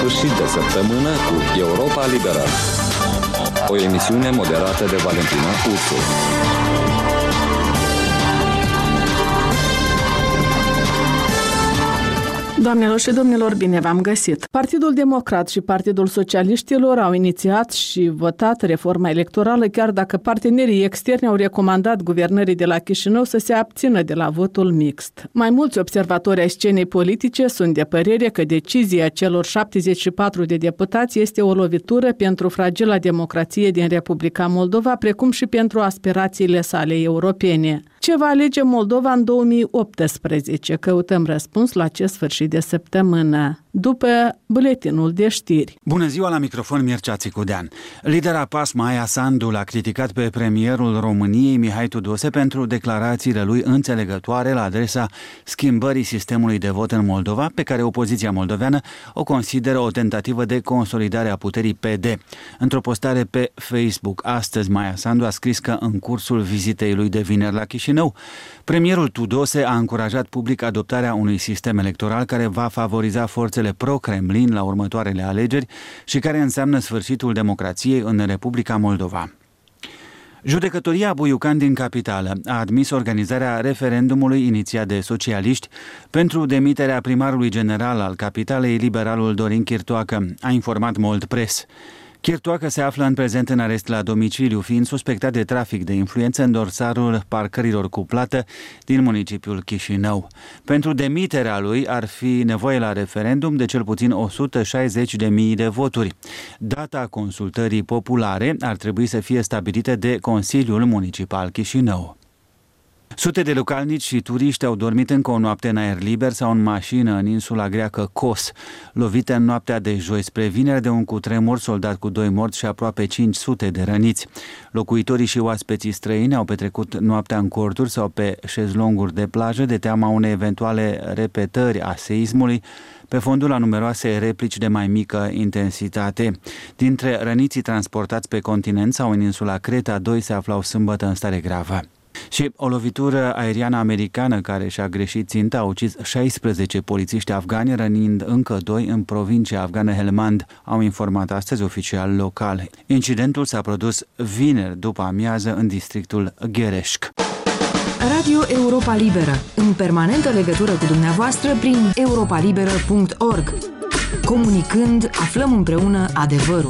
sfârșit de săptămână cu Europa Liberă. O emisiune moderată de Valentina Ursu. Doamnelor și domnilor, bine v-am găsit! Partidul Democrat și Partidul Socialiștilor au inițiat și votat reforma electorală, chiar dacă partenerii externi au recomandat guvernării de la Chișinău să se abțină de la votul mixt. Mai mulți observatori ai scenei politice sunt de părere că decizia celor 74 de deputați este o lovitură pentru fragila democrație din Republica Moldova, precum și pentru aspirațiile sale europene. Ce va alege Moldova în 2018? Căutăm răspuns la acest sfârșit de săptămână, după buletinul de știri. Bună ziua, la microfon Mircea Țicudean. Lidera PAS, Maia Sandu, l-a criticat pe premierul României, Mihai Tudose, pentru declarațiile lui înțelegătoare la adresa schimbării sistemului de vot în Moldova, pe care opoziția moldoveană o consideră o tentativă de consolidare a puterii PD. Într-o postare pe Facebook astăzi, Maia Sandu a scris că în cursul vizitei lui de vineri la Chișinău, premierul Tudose a încurajat public adoptarea unui sistem electoral care va favoriza forțele pro-Kremlin la următoarele alegeri și care înseamnă sfârșitul democrației în Republica Moldova. Judecătoria Buiucan din capitală a admis organizarea referendumului inițiat de socialiști pentru demiterea primarului general al capitalei, liberalul Dorin Chirtoacă, a informat Mold Press. Chirtoacă se află în prezent în arest la domiciliu, fiind suspectat de trafic de influență în dosarul parcărilor cu plată din municipiul Chișinău. Pentru demiterea lui ar fi nevoie la referendum de cel puțin 160.000 de voturi. Data consultării populare ar trebui să fie stabilită de Consiliul Municipal Chișinău. Sute de localnici și turiști au dormit încă o noapte în aer liber sau în mașină în insula greacă Kos, lovită în noaptea de joi spre vineri de un cutremur soldat cu 2 morți și aproape 500 de răniți. Locuitorii și oaspeții străini au petrecut noaptea în corturi sau pe șezlonguri de plajă de teama unei eventuale repetări a seismului, pe fondul a numeroase replici de mai mică intensitate. Dintre răniții transportați pe continent sau în insula Creta, 2 se aflau sâmbătă în stare gravă. Și o lovitură aeriană americană care și-a greșit ținta a ucis 16 polițiști afgani, rănind încă 2 în provincia afgană Helmand, au informat astăzi oficial local. Incidentul s-a produs vineri după amiază în districtul Ghereșc. Radio Europa Liberă, în permanentă legătură cu dumneavoastră prin europalibera.org. Comunicând, aflăm împreună adevărul.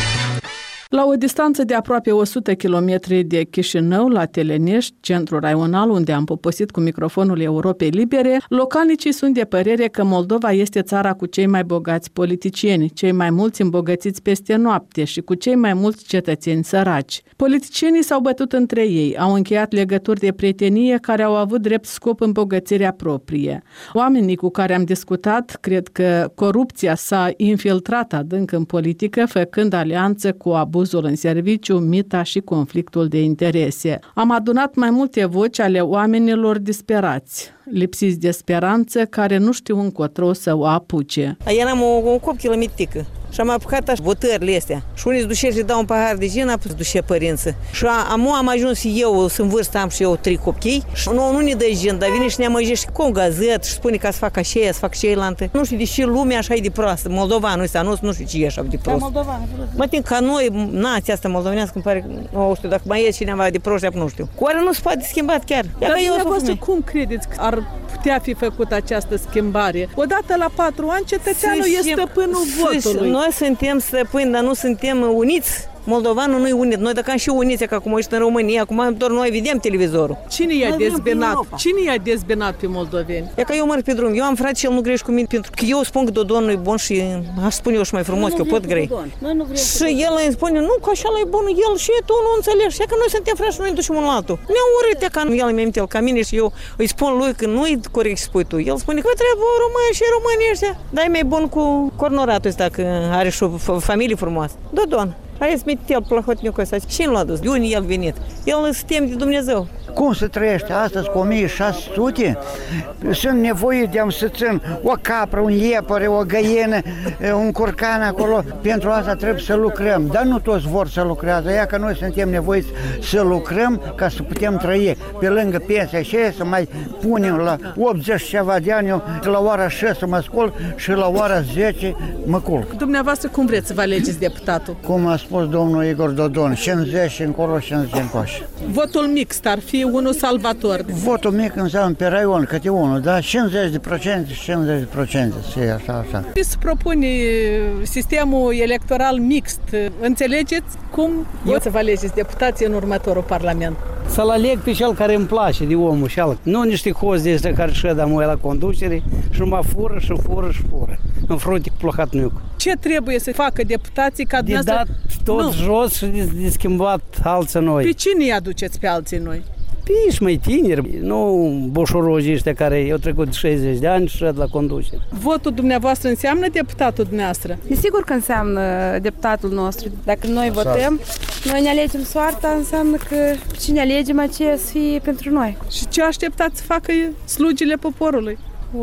La o distanță de aproape 100 km de Chișinău, la Telenești, centrul raional unde am poposit cu microfonul Europei Libere, localnicii sunt de părere că Moldova este țara cu cei mai bogați politicieni, cei mai mulți îmbogățiți peste noapte și cu cei mai mulți cetățeni săraci. Politicienii s-au bătut între ei, au încheiat legături de prietenie care au avut drept scop îmbogățirea proprie. Oamenii cu care am discutat cred că corupția s-a infiltrat adânc în politică, făcând alianță cu abuzul în serviciu, mita și conflictul de interese. Am adunat mai multe voci ale oamenilor disperați, lipsiți de speranță, care nu știu încotro să o apuce. Eram o copilă mitică și am apucat așa votările astea. Și unii se duce și dau un pahar de gin, apoi se duce părință. Și am ajuns eu, sunt vârstă, am și eu 3 copii și nu ne dă gin, dar vine și ne amăjește cu o gazetă și spune că să fac așa, să fac cealaltă. Nu știu de ce lumea așa e de proastă. Moldovanul ăsta, nu știu ce e așa de prost. Mă tin ca noi, nația asta moldovenească, îmi pare, nu știu, dacă mai e cineva de proști, nu știu. Oare nu se poate schimbat chiar? Dar dumneavoastră cum credeți că ar putea fi făcută această schimbare? Odată la 4 ani, cetățeanul e stăpânul votului. Noi suntem stăpâni, dar nu suntem uniți. Moldovanul nu e unit. Noi dacă am și uniți, că acum ești în România, acum doar noi vedem televizorul. Cine i-a dezbinat? Cine i-a dezbinat pe moldoveni? E că eu merg pe drum. Eu am frate și el nu grești cu mine, pentru că eu spun că Dodon nu e bun și aș spune eu și mai frumos, că eu pot grei. Și el îmi spune, nu, că așa e bun el și tu nu înțelegi. Și că noi suntem frați și noi ne ducem unul altul. Ne-au urât ca el îmi aminte el ca mine și eu îi spun lui că nu e corect să spui tu. El spune că trebuie români și românii ăștia. Dar e mai bun cu cornoratul ăsta, că are și o familie frumoasă. Dodon. Hai să meti el plăhotniucul ăsta. Cine l-a dus? De unde el venit? El se teme de Dumnezeu. Cum se trăiește astăzi cu 1600? Sunt nevoie de a să țin o capră, un iepure, o găină, un curcan acolo. Pentru asta trebuie să lucrăm. Dar nu toți vor să lucrează. Ea că noi suntem nevoiți să lucrăm ca să putem trăi. Pe lângă pensia și să mai punem la 80 ceva de ani, eu la ora 6 mă scol și la ora 10 mă culc. Dumneavoastră cum vreți să vă alegeți deputatul? Cum a spus domnul Igor Dodon, 50 încolo, 50 încoace. Votul mixt ar fi unul salvator. Votul mic înseamnă pe raion câte unul, da? 50% și 50%, să e așa. Se propune sistemul electoral mixt. Înțelegeți cum o să vă alegeți deputații în următorul parlament? Să-l aleg pe cel care îmi place de omul și alt. Nu niște hoți de ăștia care ședă la conducere și numai fură. În frunte cu plăhatniuc. Ce trebuie să facă deputații ca de dat tot jos și de schimbat alții noi. Pe cine îi aduceți pe alții noi? Pe ești mai tineri, nu boșorogii ăștia care au trecut 60 de ani și șed la conducere. Votul dumneavoastră înseamnă deputatul dumneavoastră? Desigur că înseamnă deputatul nostru. Dacă noi votăm, noi ne alegem soarta, înseamnă că cine alegem aceea să fie pentru noi. Și ce așteptați să facă slugile poporului?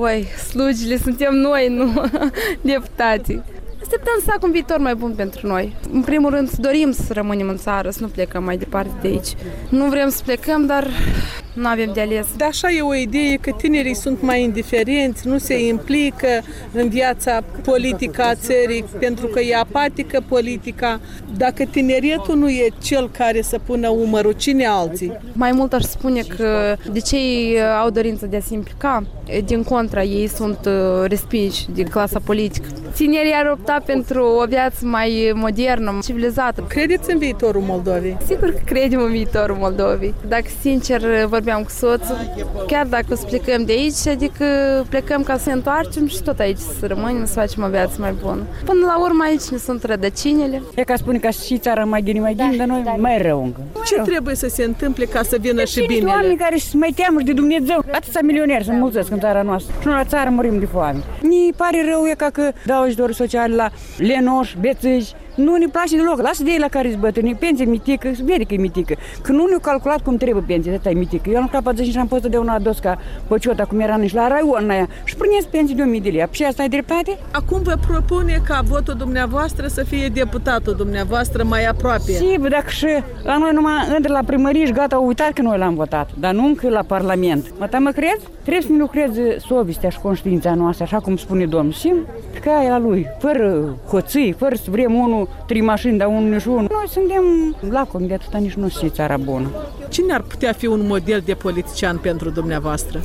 Slugile suntem noi, nu deputații. Așteptăm să facă un viitor mai bun pentru noi. În primul rând, dorim să rămânem în țară, să nu plecăm mai departe de aici. Nu vrem să plecăm, dar nu avem de ales. Dar așa e o idee că tinerii sunt mai indiferenți, nu se implică în viața politică a țării, pentru că e apatică politica. Dacă tineretul nu e cel care să pună umărul, cine alții? Mai mult aș spune că de ce ei au dorință de a se implica, din contra, ei sunt respinși de clasa politică. Tinerii ar opta pentru o viață mai modernă, civilizată. Credeți în viitorul Moldovei? Sigur că credem în viitorul Moldovei. Dacă sincer vorbeam cu soțul, chiar dacă o să plecăm de aici, adică plecăm ca să ne întoarcem și tot aici să rămânem, să facem o viață mai bună. Până la urmă aici ne sunt rădăcinile. E ca spune că și țara mai gine, dar noi mai rău încă. Ce trebuie să se întâmple ca să vină și binele? Oameni care se mai teamă de Dumnezeu. Atâția milioneri sunt mulțesc în țara noastră. Și noi la țară murim de foame. Ne pare rău e ca că dau ajutorul social la lenoși, bețâși. Nu ne place deloc. Lasă de ei la care-s bătrâni, pensie mitică, se vede că e mitică. Că nu ne-au calculat cum trebuie pensia, asta e mitică. Eu am lucrat 40 și am fost de una dos ca Păciota, cum era și la raion aia. Și prânesc pensii de 1000 de lei. Și asta e dreptate? Acum vă propune ca votul dumneavoastră să fie deputatul dumneavoastră mai aproape. Sigur, dacă și la noi numai între la primărie și gata, au uitat că noi l-am votat. Dar nu încă la Parlament. Mă crezi? Trebuie să ne lucreze sovestea și conștiința noastră, așa cum spune Domnul. Și ca aia lui, fără hoții, fără să vrem unul 3 mașini, dar unul și unul. Noi suntem lacomi de atâta, nici nu știu țara bună. Cine ar putea fi un model de politician pentru dumneavoastră?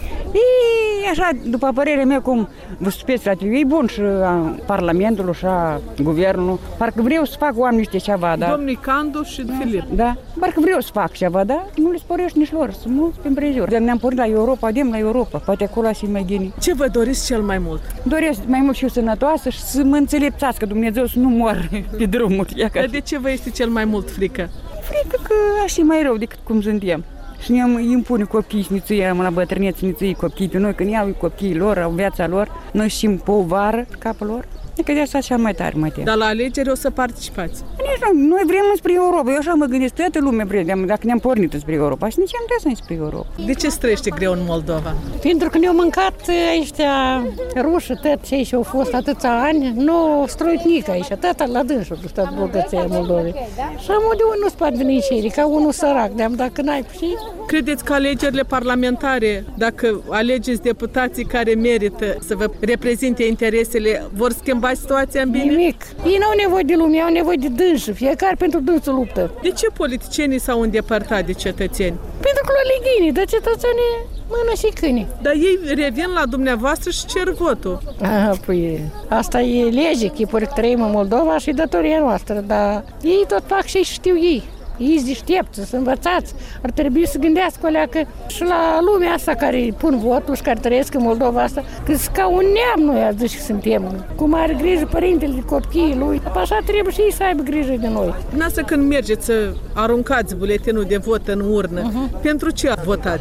E așa, după părerea mea, cum vă stupeți la TV, e bun și a Parlamentului și a Guvernului. Parcă vreau să fac oamenii ăștia ceva, da? Domnii Candu și Filip. Da, parcă vreau să fac ceva, da? Nu le sporești nici lor, sunt mulți pe împrejur. Ne-am pornit la Europa, la Europa, poate acolo să mai gine. Ce vă doriți cel mai mult? Doresc mai mult și eu sănătoasă și să mă înțelepțească Dumnezeu să nu mor pe drumuri. Dar de ce vă este cel mai mult frică? Frică că așa e mai rău decât cum suntem. Și ne impune copiii și nițuie, la bătrâneți, nițuie copiii pe noi, când iau copiii lor, au viața lor, noi știm povară pe capul lor. Că de asta așa mai tare mă tem. Dar la alegeri o să participați? Noi vrem spre Europa, eu așa mă gândesc, toată lumea vrem, dacă ne-am pornit spre Europa, și nici am vrea să spre Europa. De ce străiește greu în Moldova? Pentru că ne-au mâncat ăștia ruși, tot cei și au fost atâția ani, nu struit nici aici, atâta la dânsul, stat bogăția Moldovei. Și am de unul spart veni și ca unul sărac, de-am dacă n-ai și... Credeți că alegerile parlamentare, dacă alegeți deputații care merită să vă reprezinte interesele, vor schimba situația în bine? Nimic. Ei n-au nevoie de lume, au nevoie de dânsul. Fiecare pentru dânsul luptă. De ce politicienii s-au îndepărtat de cetățeni? Pentru că le ghini, de cetățenii mână și câini. Dar ei revin la dumneavoastră și cer votul. Păi, asta e lege, chipuri că trăim în Moldova și datoria noastră, dar ei tot fac și știu ei. Ei sunt deștepți, sunt învățați, ar trebui să gândească o leacă și la lumea asta care pun votul și care trăiesc în Moldova asta, că sunt ca un neam noi azi și suntem. Cum are grijă părintele de copiii lui, așa trebuie și ei să aibă grijă de noi. Dumneavoastră când mergeți să aruncați buletinul de vot în urnă, pentru ce votați? Ca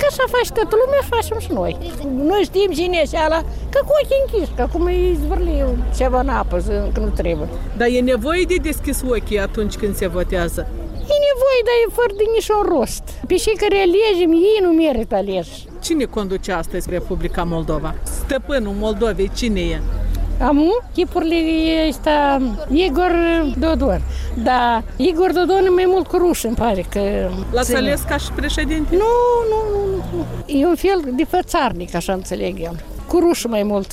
așa face toată lumea, facem și noi. Noi știm cine e ala, că cu ochii închiși, că acum îi zvârli ceva în apă, că nu trebuie. Dar e nevoie de deschis ochii atunci când se votează? E nevoie, dar e fără de niciun rost. Pe cei care alegem, ei nu merită aleși. Cine conduce astăzi Republica Moldova? Stăpânul Moldovei, cine e? Amu, chipurile ăsta Igor Dodon. Da, Igor Dodon e mai mult cu ruși, îmi pare că... L-ați ales ca și președinte? Nu. E un fel de fățarnic, așa înțeleg eu. Cu ruși mai mult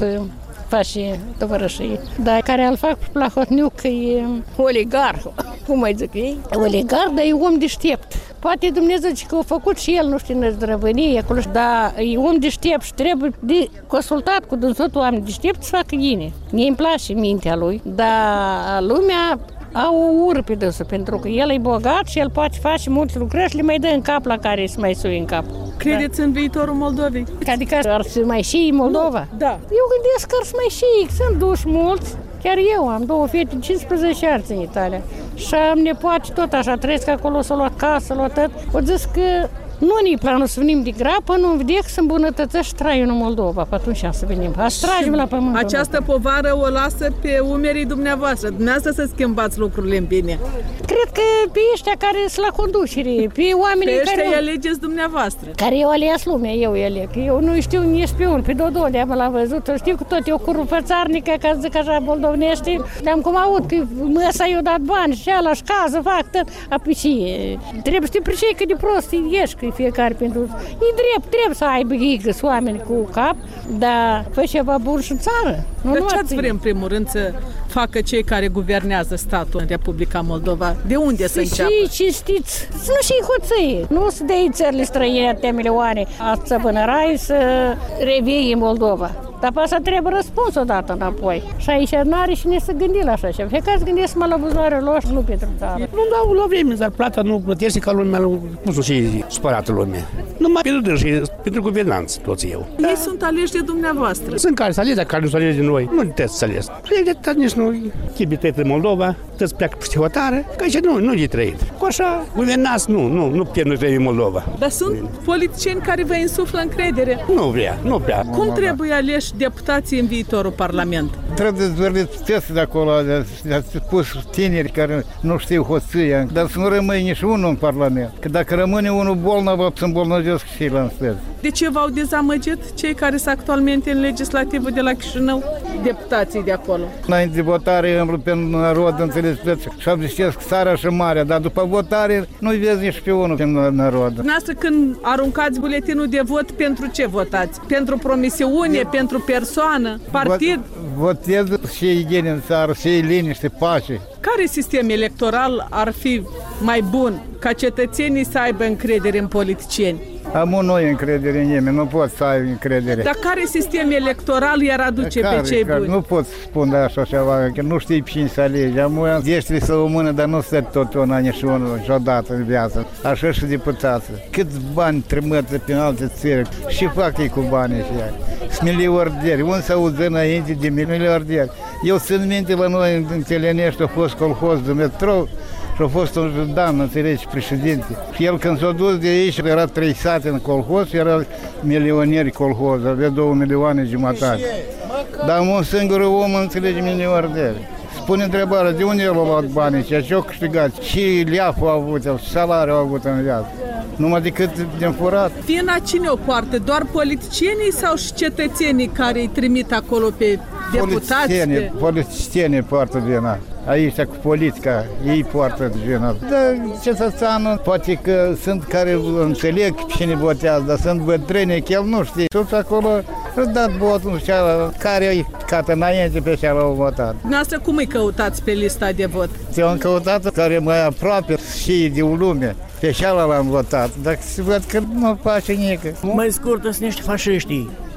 face tovărășii. Dar care îl fac pe Plahotniuc e oligarh, cum mai zic ei? Oligarh, dar e om deștept. Poate Dumnezeu că a făcut și el, nu știu, năzdrăvănie acolo, dar e om deștept și trebuie de consultat cu dânsotul oameni deștept să facă ghine. Mie îmi place mintea lui, dar lumea au o ură pe dânsul, pentru că el e bogat și el poate face multe lucrări și le mai dă în cap la care să mai sui în cap. Credeți în viitorul Moldovei? Adică ar să mai și Moldova? Da. Eu gândesc că ar să mai și, sunt duși mulți. Chiar eu am 2 fete, 15 ani în Italia. Și am nepoate tot așa, trăiesc acolo, s-a luat casă, s-a luat tot. O zis că nu ne-i planul să venim de grapă, nu vedem să îmbunătățește traiul în Moldova. Pe atunci să venim. Să tragem la pământ. Această povară o lasă pe umerii dumneavoastră. Dumneavoastră să schimbați lucrurile în bine. Cred că pe ăștia care sunt la conducere, pe oamenii pe ăștia care... îi alegeți dumneavoastră. Care eu ales lumea, eu îi aleg. Eu nu știu nici pe unul, pe Dodon, de-am l-am văzut. Știu că tot e o curupățarnică, ca să zic așa, moldovnește. Le-am cum aud că măsa i-a dat bani și ala și cază, fac tot. Apoi și trebuie să te pricei că de prost ești, că fiecare pentru... E drept, trebuie să aibă ghigăs oameni cu cap, dar fă ceva bun și în țară. Dar ce ați vrea în primul rând să facă cei care guvernează statul în Republica Moldova? De unde să înceapă? Și cinstiți, să nu și-i hoțăie, nu să dea țările străine atâtea milioane, asta până rai să revie în Moldova. Dar pe asta trebuie răspuns odată înapoi. Și aici n-are cine să gândi la așa ceva. Fiecare să gândesc mă la buzunare lor și nu pentru țară. Nu dau la vreme, dar plata nu plătește ca lumea, cum să și supărată lumea. Numai pentru dâși, pentru guvernanță, toți eu. Ei sunt aleși de dumneavoastră. Sunt care să alegi, dar care nu să alegi de noi. Nu trebuie să alegi. De nici nu chibi trăit în Moldova, trebuie să pleacă peste hotare, că aici nu de trăit. Cu așa, guvernați, nu putem noi trăi în Moldova. Dar sunt politicieni care vă insuflă încredere. Nu prea. Cum trebuie aleși deputații în viitorul Parlament? Trebuie zvârliți piese de acolo, de pus tineri care nu știu hoția, dar să nu rămâne nici unul în Parlament. Că dacă rămâne unul bolnav, să îmbolnăvesc și el în stăzi. De ce v-au dezamăgit cei care sunt actualmente în legislativul de la Chișinău? Deputații de acolo. Înainte de votare îmblă pe narod, înțeles, și abzicesc țara și marea, dar după votare nu-i vezi nici pe unul pe narod. Dumneavoastră când aruncați buletinul de vot, pentru ce votați? Pentru promisiune, pentru persoană, partid? Votez și e bine în țară, și e liniște, pace. Care sistem electoral ar fi mai bun ca cetățenii să aibă încredere în politicieni? Am noi încredere în nimeni, nu pot să ai încredere. Dar care sistem electoral i-ar aduce pe cei buni? Nu pot spune așa ceva, că nu știi pe cine să alegi. Am deștri să o mână, dar nu stă tot una nici unul niciodată în viață. Așa și deputații. Câți bani trimăță prin alte țări și fac ei cu banii ăștia. Sunt miliarderi. Unde se auză înainte de miliarderi? Eu sunt minte la noi în Telenești a fost colhoz de metrou și a fost un judan, înțelegi, președinte. Și el când s-a dus de aici, era 3 sate în colhoz, era milionieri colhoz, avea 2 milioane jumătate. Dar un singur om, înțelegi, miliarderi. Spune întrebarea, de unde el a luat banii și ce-au câștigat? Și leaful a avut el, și salariul a avut în viață. Numai decât din furat. Vina cine o poartă? Doar politicienii sau și cetățenii care îi trimit acolo pe deputați? Politicienii poartă vina. Aici cu politica, ei poartă vina. Dar cetățeanul, poate că sunt care înțeleg cine votează, dar sunt bătrâni, că el nu știe. Tot acolo a dat votul care îi cată înainte pe ce l-au votat. Dumneavoastră cum îi căutați pe lista de vot? Eu-am căutat care mai aproape și de lume. Pe cealaltă l-am votat, dar se văd că nu face nică. Mai scurt, sunt niște fașiști.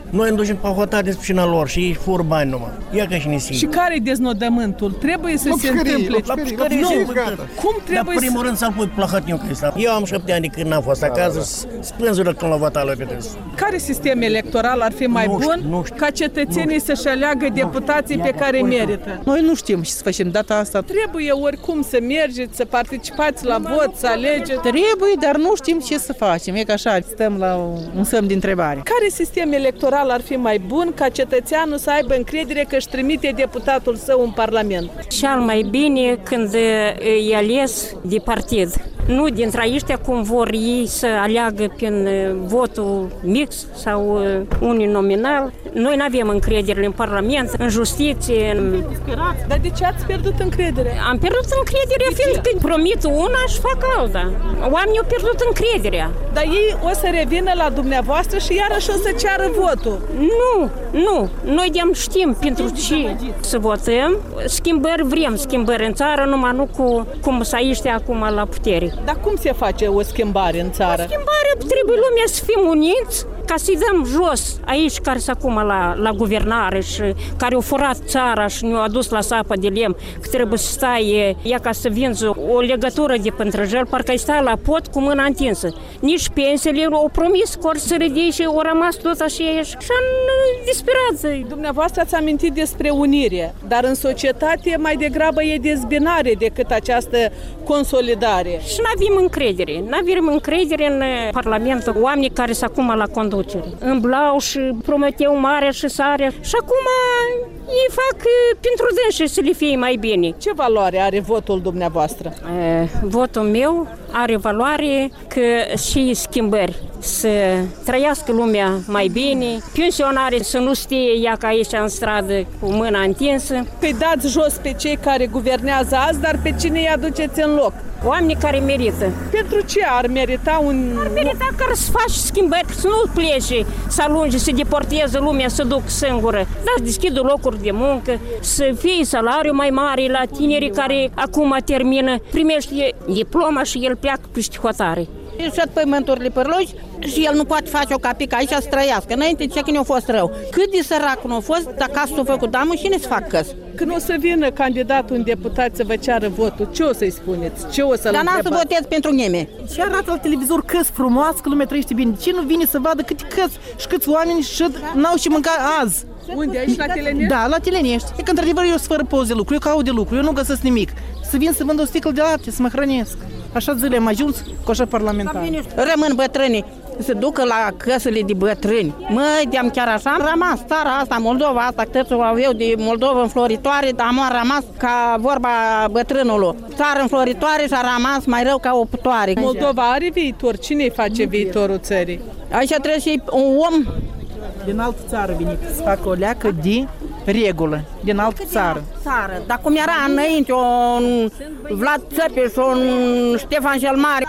Noi ne ducem pe hotare de spășina lor și ei fur bani numai. Ia ca și nisic. Și care e deznodământul? Trebuie să se întâmple. La pușcărie, cum trebuie Dar primul rând să-l pui plăhătniu ăsta. Eu am 7 ani de când n-am fost acasă, spânzură când l-au votat la PDS. Care sistem electoral ar fi mai bun ca cetățenii să-și aleagă deputații pe care merită? Noi nu știm ce să facem data asta. Trebuie oricum să mergeți, să participați la vot, să alegeți. Trebuie, dar nu știm ce să facem. E că așa, stăm la un semn de întrebare. Care sistem electoral ar fi mai bun ca cetățeanul să aibă încredere că își trimite deputatul său în Parlament? Cel mai bine când e ales de partid. Nu dintre aceștia cum vor ei să aleagă prin votul mix sau uninominal. Noi nu avem încredere în Parlament, în justiție. Dar de ce ați pierdut încredere? Am pierdut încrederea fiindcă promit una și fac alta. Oamenii au pierdut încrederea. Dar ei o să revină la dumneavoastră și iarăși o să ceară votul. Nu. Noi de-am știm pentru ce să votăm. Schimbări vrem, schimbări în țară, numai nu cum să aiște acum la putere. Dar cum se face o schimbare în țară? O schimbare trebuie lumea să fim uniți ca să-i dăm jos aici care sunt acum la guvernare și care au furat țara și ne-au adus la sapă de lemn, că trebuie să stai ea ca să vinzi o legătură de pântrăjel, parcă ai sta la pot cu mâna întinsă. Nici pensiile au promis că or să ridice și au rămas tot așa și disperat. Dumneavoastră ați amintit despre unire, dar în societate mai degrabă e dezbinare decât această consolidare. Și n-avem încredere în Parlamentul, oamenii care sunt acum la conducere. Îmblau și prometeau mare și sare și acum ei fac pentru dânsi să le fie mai bine. Ce valoare are votul dumneavoastră? Votul meu are valoare că și schimbări, să trăiască lumea mai bine, pensionare să nu stie ea ca aici în stradă cu mâna întinsă. Păi dați jos pe cei care guvernează azi, dar pe cine îi aduceți în loc? Oamenii care merită. Pentru ce ar merita Ar merita ca să faci schimbări, să nu plece, să alunge, să deporteze lumea, să duc singură. Dar să deschidă locuri de muncă, să fie salariu mai mare la tinerii care acum termină, primește diploma și el pleacă peste hotare. Și pământurile părloși și el nu poate face o capică aici să trăiască. Înainte ce când i-a fost rău. Cât de sărac nu a fost, dacă s-a făcut damă, cine să fac căs? Când o să vină candidatul în deputat să vă ceară votul, ce o să-i spuneți? Ce o să-l Dar n-am să votez pentru nimeni. Ce arată la televizor căs frumoasă, că lumea trăiește bine? Cine nu vine să vadă câte căs și câți oameni și n-au și mânca azi? Unde? Aici la Telenești? Da, la Telenești. E că într-adevăr eu sunt fără poze de lucru, eu caut de lucru, eu nu găsesc nimic. Să vin să vând o sticlă de lapte, să mă hrănesc. Așa zile am ajuns cu așa parlamentar. Rămân bătrânii, se ducă la căsele de bătrâni. Măi, de-am chiar așa, am rămas țara asta, Moldova asta, câteți o aveau de Moldova înfloritoare, dar am rămas ca vorba bătrânului. Țară înfloritoare și a rămas mai rău ca o putoare. Moldova are viitor? Cine îi face viitorul țării? Aici trebuie și un om din altă țară venit să facă o leacă de regulă, din altă țară. Dar cum era înainte un Vlad Țăpeș, un Ștefan cel Mare.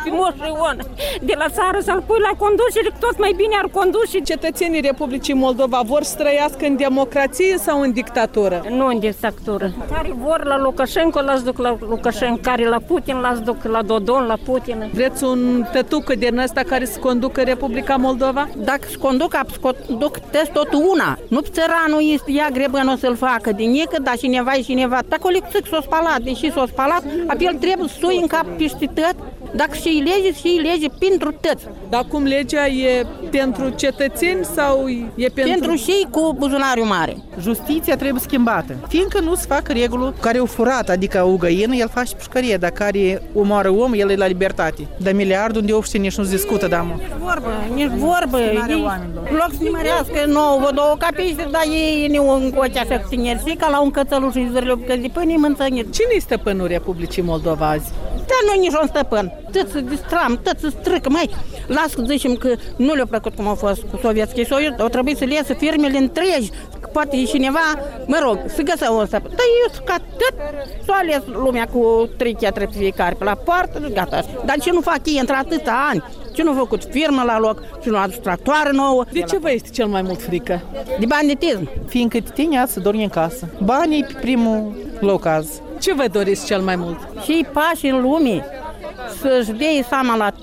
De la țară să-l pui la conducere, tot mai bine ar conduce. Cetățenii Republicii Moldova vor să trăiască în democrație sau în dictatură? Nu în dictatură. Care vor la Lukashenko, l-ați duc la Lukashenko, care la Putin, l-ați duc la Dodon, la Putin. Vreți un tătucă din ăsta care să conducă Republica Moldova? Dacă se conduc tot una. Nu țăranul este ea grebă, nu o să-l facă din nică, dar cineva. Dacă o lecțic s-o spalat, deși s-o spalat, apel trebuie să sui în cap peste tot. Dacă și lege pentru toți. Dar cum legea e pentru cetățeni sau e pentru și cu buzunariul mare? Justiția trebuie schimbată. Fiindcă nu se fac regulă care au furat, adică o găină, el face pușcărie, dar care omoară om, el e la libertate. Dar miliardul unde obște nici nu se discută, damă. Nici vorbă. Loc să nimărească nouă, două capiște, dar ei nu încoce așa cu tineri, ca la un cățăluș și zârle bucăți de pâine, mânțăniri. Cine e stăpânul Republicii Moldova azi? Dar nu nici un stăpân. Tot se distram, tot se strică, măi. Las că zicem că nu le-a plăcut cum a fost cu Sovietskii Soiuz, au trebuit să le iasă firmele întregi, că poate e cineva, mă rog, să găsă o stăpân. Dar eu ca tot s-o ales lumea cu 3 cheatre fiecare pe la poartă, gata. Dar ce nu fac ei între atâția ani? Ce nu a făcut firmă la loc, ce nu a adus tractoare nouă. De ce vă este cel mai mult frică? De banditism. Fiindcă tine să dormi în casă. Banii pe primul loc azi. Ce vă doriți cel mai mult? Și pași în lume, să-și dea seama la timp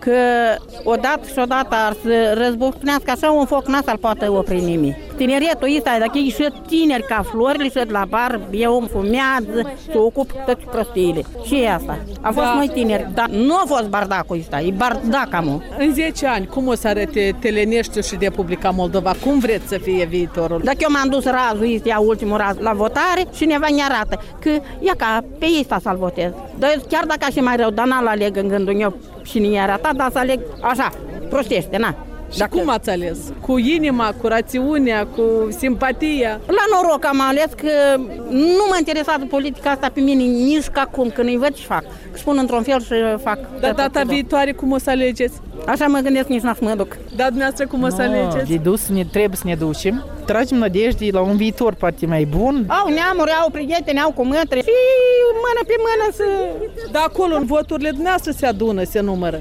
că odată și odată ar să războșnească așa un foc, n-a să-l poată opri nimic. Tineretul ăsta, dacă e și tineri ca florile și la bar, e om fumează, se ocupă toate prostiile. Și e asta. A fost mai tineri, dar nu a fost bardacul ăsta, e bardacamul. În 10 ani, cum o să arate Teleneștiul și Republica Moldova? Cum vreți să fie viitorul? Dacă eu m-am dus razul ăsta, ultimul raz, la votare, cineva ne arată că ia ca pe ăsta să-l votez. Dar chiar dacă aș fi mai rău, dar n-al aleg în gândul meu și ne-i arătat, dar să aleg așa, prostește, na. Și cum ați ales? Cu inima, cu rațiunea, cu simpatia? La noroc am ales că nu mă interesează politica asta pe mine nici ca cum, când îi văd și fac. Spun într-un fel și fac. Dar data viitoare cum o să alegeți? Așa mă gândesc, nici n-aș mă duc. Dar dumneavoastră cum o să alegeți? De dus, trebuie să ne ducem. Tragem nădejde la un viitor poate mai bun. Au neamuri, au prieteni, au cu mătre și mână pe mână să... Dar acolo voturile dumneavoastră se adună, se numără.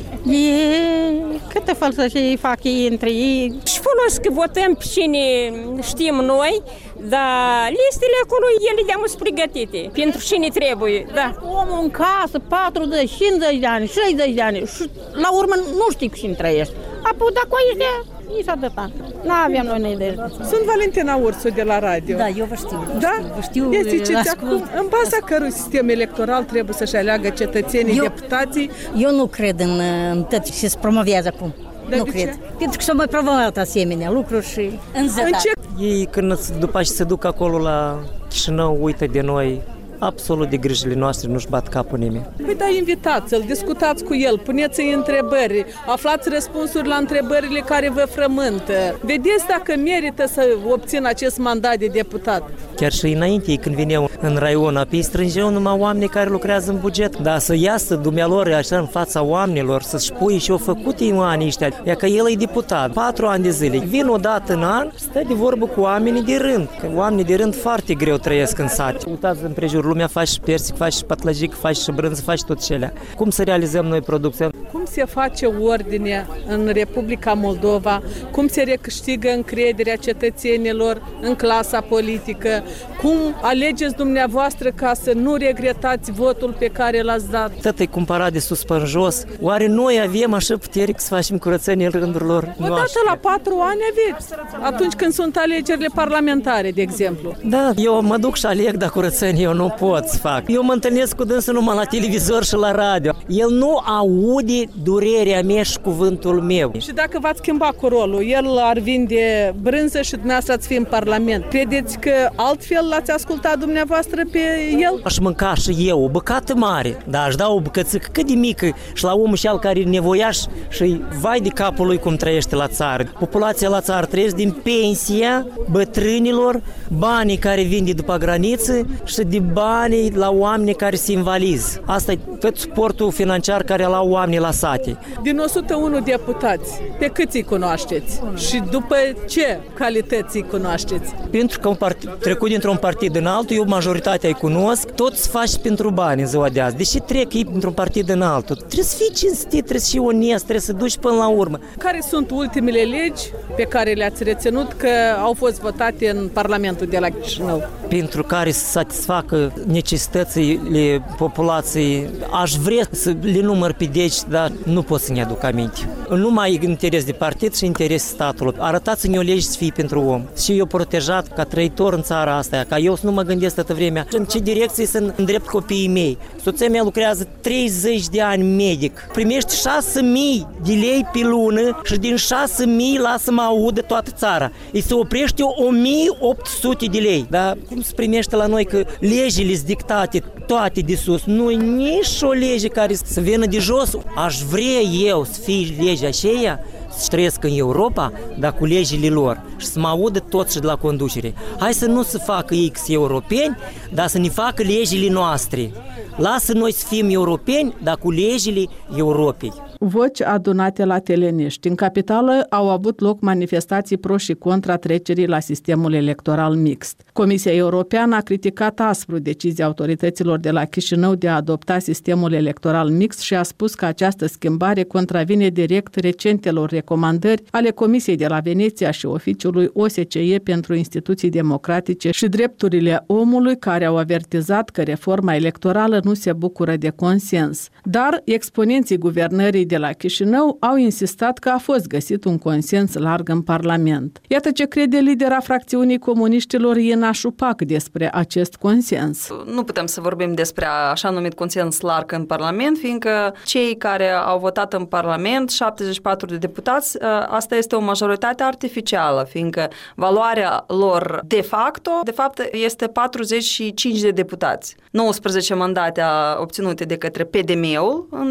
Câte fel să și fac ei între ei? Și folos că votăm pe cine știm noi, dar listele acolo, ele le-am pregătite pentru cine trebuie. Da. Omul în casă, 40, 50 de ani, 60 de ani și la urmă nu știi cu cine trăiești. Apoi dacă ești nici atâta. N-aveam noi nădejde. Sunt Valentina Ursu de la radio. Da, eu vă știu. Vă știu. Ziceți acum, în baza cărui sistem electoral trebuie să-și aleagă cetățenii, deputații? Eu nu cred în tot ce se promovează acum. Nu cred. Pentru că s-au mai promovat asemenea lucruri și înzătat. Ei când după ce se duc acolo la Chișinău, uită de noi. Absolut de grijile noastre nu-și bat capul nimeni. Păi da, invitați-l, discutați cu el, puneți-i întrebări, aflați răspunsuri la întrebările care vă frământă. Vedeți dacă merită să obțină acest mandat de deputat. Chiar și înainte, când veneau în raion, apoi strângeau numai oamenii care lucrează în buget. Dar să iasă dumnealor așa în fața oamenilor, să-și pui și-o făcut în anii ăștia. Ia că el e deputat, 4 ani de zile. Vin o dată în an, stă de vorbă cu oamenii de rând. Că oamenii de rând foarte greu trăiesc în sat. Uitați împrejur, lumea face și persic, face și patlăjic, face și brânză, face tot celea. Cum să realizăm noi producția? Cum se face ordine în Republica Moldova? Cum se recâștigă încrederea cetățenilor în clasa politică? Cum alegeți dumneavoastră ca să nu regretați votul pe care l-ați dat? Tot e cumpărat de sus până jos. Oare noi avem așa putere să facem curățenie în rândurilor noastre? Odată la 4 ani aveți. Atunci când sunt alegerile parlamentare, de exemplu. Da, eu mă duc și aleg, dar curățenie eu nu pot să fac. Eu mă întâlnesc cu dânsul numai la televizor și la radio. El nu aude durerea mea și cuvântul meu. Și dacă v-ați schimba cu rolul, el ar vinde brânză și dumneavoastră ați fi în Parlament. Credeți că altfel l-ați ascultat dumneavoastră pe el? Aș mânca și eu o bucată mare, dar aș da o bucățică cât de mică și la omul și al care e nevoiaș și vai de capul lui cum trăiește la țară. Populația la țară trăiește din pensia bătrânilor, banii care vin de după graniță și de banii la oameni care se invalizi. Asta e tot suportul financiar care îl au oamenii la sate. Din 101 deputați, pe câți îi cunoașteți? Și după ce calități îi cunoașteți? Pentru că un partid, trecut dintr-un partid în altul, eu majoritatea îi cunosc, tot se face pentru bani în ziua de azi. Deși trec ei dintr-un partid în altul. Trebuie să fii cinstit, trebuie să fii onest, trebuie să duci până la urmă. Care sunt ultimele legi pe care le-ați reținut că au fost votate în Parlamentul de la Chișinău? Pentru care să satisfacă necesitățile populației, aș vrea să le număr pe deci, dar nu pot să ne aduc aminte. Nu mai e interes de partid și interes statului. Arătați-mi o lege să fie pentru om. Și eu protejat ca trăitor în țara asta, ca eu să nu mă gândesc toată vremea în ce direcție să îndrept copiii mei. Soția mea lucrează 30 de ani medic. Primește 6.000 de lei pe lună și din 6.000 lasă mă audă toată țara. Îi se oprește 1.800 de lei. Dar cum se primește la noi că legile sunt dictate toate de sus? Nu e nici o lege care să vină de jos. Aș vrea eu să fie legea aceea, să trăiesc în Europa, dar cu legile lor și să mă audă toți și de la conducere. Hai să nu se facă ei că sunt europeni, dar să ne facă legile noastre. Lasă noi să fim europeni, dar cu legile Europei. Voci adunate la Telenești. În capitală au avut loc manifestații pro și contra trecerii la sistemul electoral mixt. Comisia Europeană a criticat aspru decizia autorităților de la Chișinău de a adopta sistemul electoral mixt și a spus că această schimbare contravine direct recentelor recomandări ale Comisiei de la Veneția și Oficiului OSCE pentru instituții democratice și drepturile omului, care au avertizat că reforma electorală nu se bucură de consens. Dar exponenții guvernării de la Chișinău au insistat că a fost găsit un consens larg în Parlament. Iată ce crede lidera fracțiunii comuniștilor Ina Șupac despre acest consens. Nu putem să vorbim despre așa numit consens larg în Parlament, fiindcă cei care au votat în Parlament, 74 de deputați, asta este o majoritate artificială, fiindcă valoarea lor de fapt este 45 de deputați. 19 mandate obținute de către PDM-ul în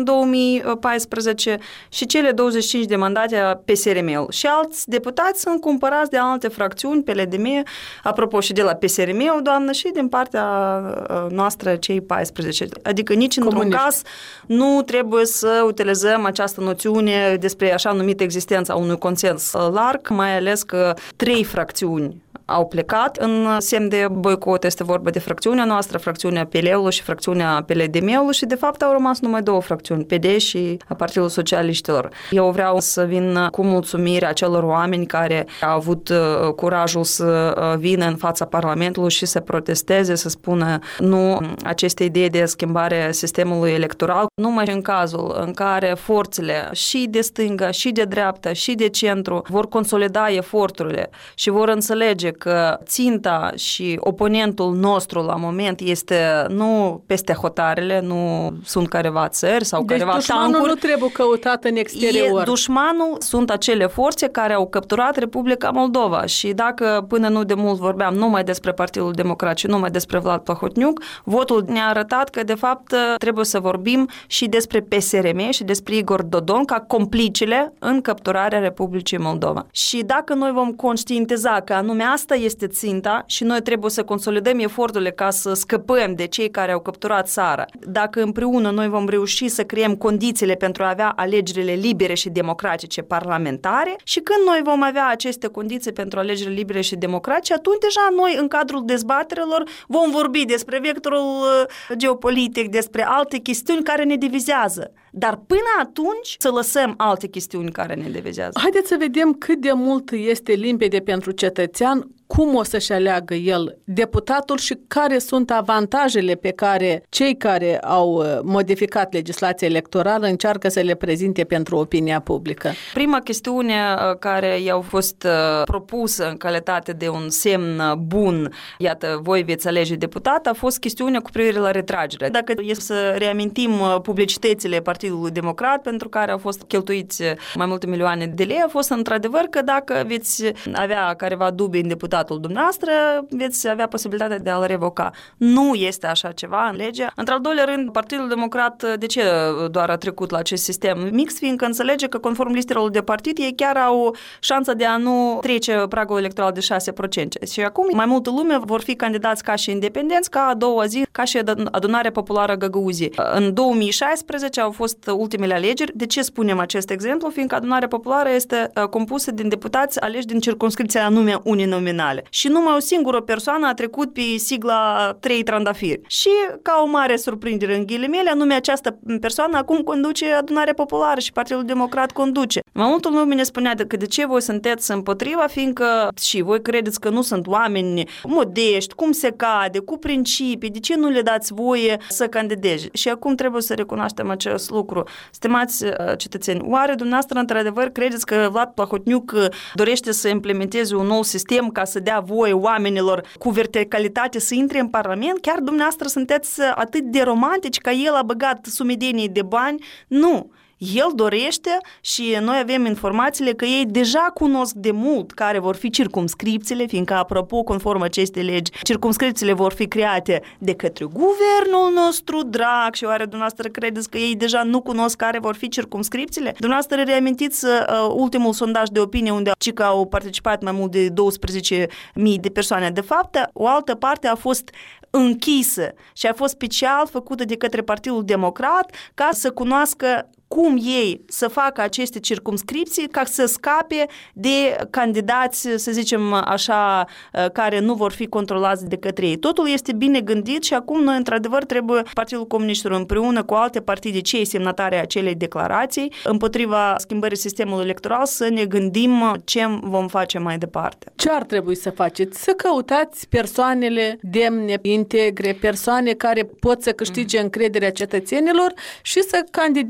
2014 și cele 25 de mandate a PSRM-ul. Și alți deputați sunt cumpărați de alte fracțiuni, PLDM, apropo și de la PSRM-ul, doamnă, și din partea noastră cei 14. Adică nici într-un caz nu trebuie să utilizăm această noțiune despre așa numită existența unui consens larg, mai ales că 3 fracțiuni au plecat în semn de boicot. Este vorba de fracțiunea noastră, fracțiunea PL-ului și fracțiunea PLDM-ului și de fapt au rămas numai 2 fracțiuni, PD și Partidul Socialiștilor. Eu vreau să vin cu mulțumirea acelor oameni care au avut curajul să vină în fața Parlamentului și să protesteze, să spună nu aceste idei de schimbare sistemului electoral, numai în cazul în care forțele și de stânga, și de dreapta, și de centru vor consolida eforturile și vor înțelege că ținta și oponentul nostru la moment este nu peste hotarele, nu sunt careva țări sau careva tancuri. Deci dușmanul nu trebuie căutat în exterior. Dușmanul sunt acele forțe care au capturat Republica Moldova și dacă până nu de mult vorbeam numai despre Partidul Democrat și numai despre Vlad Plahotniuc, votul ne-a arătat că de fapt trebuie să vorbim și despre PSRM și despre Igor Dodon ca complicele în capturarea Republicii Moldova. Și dacă noi vom conștientiza că anume asta este ținta și noi trebuie să consolidăm eforturile ca să scăpăm de cei care au capturat țara. Dacă împreună noi vom reuși să creăm condițiile pentru a avea alegerile libere și democratice parlamentare și când noi vom avea aceste condiții pentru alegerile libere și democratice, atunci deja noi în cadrul dezbaterilor vom vorbi despre vectorul geopolitic, despre alte chestiuni care ne divizează. Dar până atunci să lăsăm alte chestiuni care ne divizează. Haideți să vedem cât de mult este limpede pentru cetățean cum o să-și aleagă el deputatul și care sunt avantajele pe care cei care au modificat legislația electorală încearcă să le prezinte pentru opinia publică. Prima chestiune care i-au fost propusă în calitate de un semn bun, iată, voi veți alege deputat, a fost chestiunea cu privire la retragere. Dacă e să reamintim publicitățile Partidului Democrat, pentru care au fost cheltuiți mai multe milioane de lei, a fost într-adevăr că dacă veți avea careva dubii în deputatul dumneavoastră, veți avea posibilitatea de a-l revoca. Nu este așa ceva în lege. Într-al doilea rând, Partidul Democrat de ce doar a trecut la acest sistem mixt, fiindcă înțelege că conform listelor de partid ei chiar au șansa de a nu trece pragul electoral de 6%. Și acum mai multă lume vor fi candidați ca și independenți, ca a doua zi, ca și Adunarea Populară Găgăuzii. În 2016 au fost ultimele alegeri. De ce spunem acest exemplu? Fiindcă Adunarea Populară este compusă din deputați aleși din circumscripția anume uninominale. Și numai o singură persoană a trecut pe sigla 3 trandafiri. Și ca o mare surprindere în ghilimele, anume această persoană acum conduce Adunarea Populară și Partidul Democrat conduce. Mai multă lume ne spunea că de ce voi sunteți împotriva, fiindcă și voi credeți că nu sunt oameni modești, cum se cade, cu principii, de ce nu le dați voie să candideze? Și acum trebuie să recunoaștem acest lucru. Stimați cetățeni, oare dumneavoastră într-adevăr credeți că Vlad Plahotniuc dorește să implementeze un nou sistem ca să dea voie oamenilor cu verticalitate să intre în Parlament? Chiar dumneavoastră sunteți atât de romantici că el a băgat sumedenie de bani? Nu! El dorește și noi avem informațiile că ei deja cunosc de mult care vor fi circumscripțiile, fiindcă, apropo, conform acestei legi, circumscripțiile vor fi create de către guvernul nostru drag și oare dumneavoastră credeți că ei deja nu cunosc care vor fi circumscripțiile? Dumneavoastră reamintiți ultimul sondaj de opinie unde cică au participat mai mult de 12.000 de persoane. De fapt, o altă parte a fost închisă și a fost special făcută de către Partidul Democrat ca să cunoască cum ei să facă aceste circumscripții ca să scape de candidați, să zicem așa, care nu vor fi controlați de către ei. Totul este bine gândit și acum noi, într-adevăr, trebuie Partidul Comuniștilor împreună cu alte partide, cei semnatari acelei declarații, împotriva schimbării sistemului electoral, să ne gândim ce vom face mai departe. Ce ar trebui să faceți? Să căutați persoanele demne, integre, persoane care pot să câștige încrederea cetățenilor și să candideze pe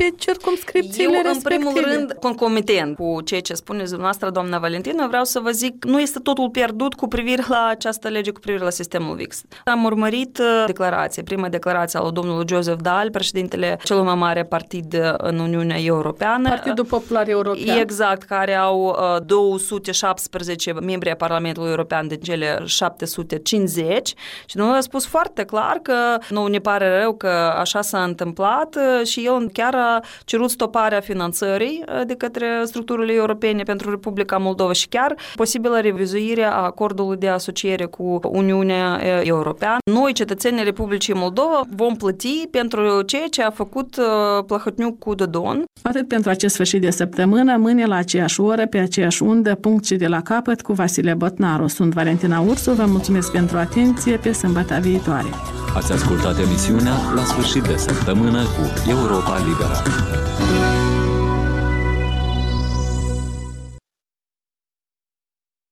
pe circumscripțiile respective. Eu, în primul rând, concomitent cu ceea ce spuneți dumneavoastră, doamna Valentina, vreau să vă zic, nu este totul pierdut cu privire la această lege, cu privire la sistemul VIX. Am urmărit prima declarație a domnului Joseph Daul, președintele celui mai mare partid în Uniunea Europeană. Partidul Popular European. Exact, care au 217 membri ai Parlamentului European din cele 750 și domnul a spus foarte clar că nu ne pare rău că așa s-a întâmplat și el chiar a cerut stoparea finanțării de către structurile europene pentru Republica Moldova și chiar posibilă revizuire a acordului de asociere cu Uniunea Europeană. Noi, cetățenii Republicii Moldova, vom plăti pentru ceea ce a făcut Plahotniuc cu Dodon. Atât pentru acest sfârșit de săptămână, mâine la aceeași oră, pe aceeași undă, punct și de la capăt cu Vasile Botnaru. Sunt Valentina Ursu, vă mulțumesc pentru atenție, pe sâmbătă viitoare. Ați ascultat emisiunea La sfârșit de săptămână cu Europa Liberă.